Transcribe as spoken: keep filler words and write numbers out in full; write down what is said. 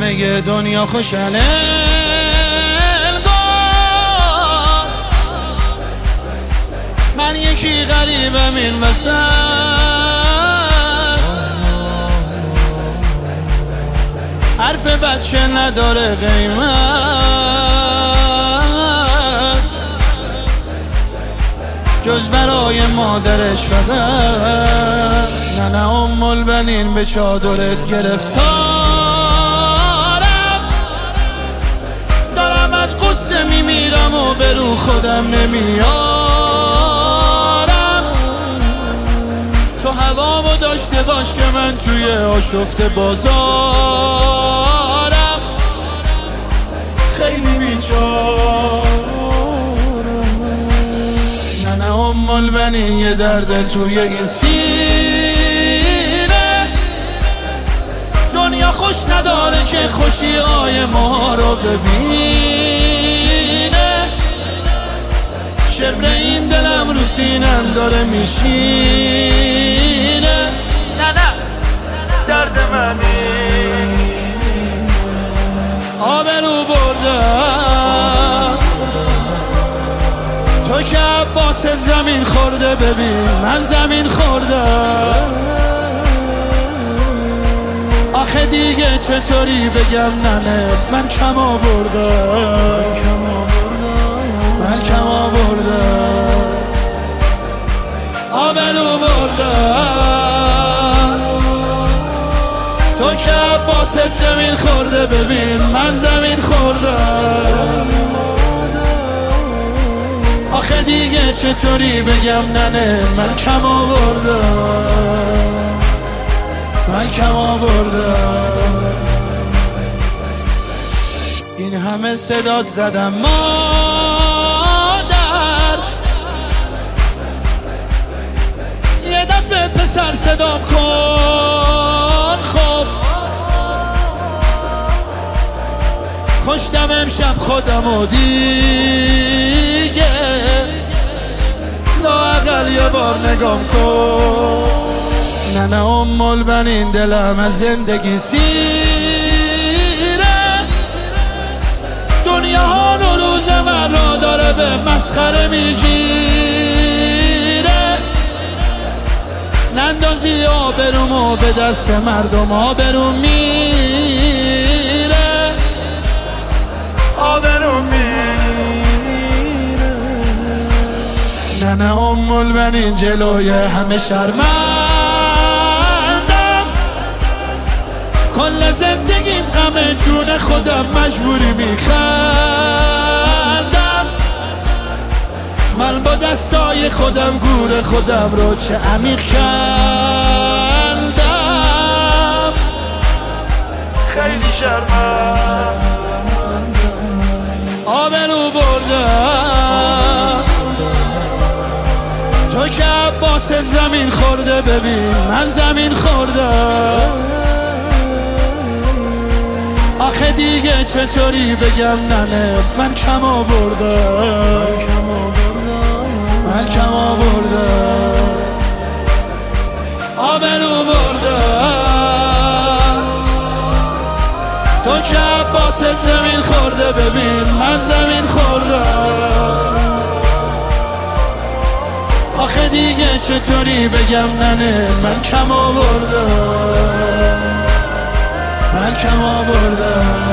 همه دنیا خوشن من یکی غریبم این وسط حرف بچه نداره قیمت جز برای مادرش فقط. نه نه ام البنین به چادرت گرفتارم دارم از قصه میمیرم و به رو خودم نمیارم. تو هوامو داشته باش که من توی آشفته بازارم خیلی بیچارم. نه نه ام البنین یه درد توی این سینه دنیا خوش نداره که خوشی های ما رو ببینه. شبر این دلم رو سینم داره میشینه. نه نه درد منی آبرو بردم تو که عباست زمین خورده ببین من زمین خوردم. آخه دیگه چطوری بگم ننه من کم آوردم من کم آوردم آبرو بردم تو که عباست زمین خورده ببین من زمین خوردم. آخه دیگه چطوری بگم ننه من کم آوردم من کم آوردم. این همه صدات زدم مادر یه دفعه پسر صدام کن خب کشتم امشب خودم و دیگه لااقل یه بار نگام کن. نه نه ام البنین دلم از زندگی سیره دنیا ها و روز من را داره به مسخره میگیره. نندازی آبرومو به دست مردم آبروم میره آبروم میره. نه نه ام البنین جلوی همه شرمندم کل زندگیم غم جون خودم مجبوری میخندم. من با دستای خودم گور خودم رو چه عمیق کندم خیلی شرمم آبرو بردم تو که عباست زمین خورده ببین من زمین خوردم. آخه دیگه چطوری بگم ننه من کم آوردم من کم آوردم آبرو بردم تو که عباست زمین خورده ببین من زمین خوردم. آخه دیگه چطوری بگم ننه من کم آوردم من کم آوردم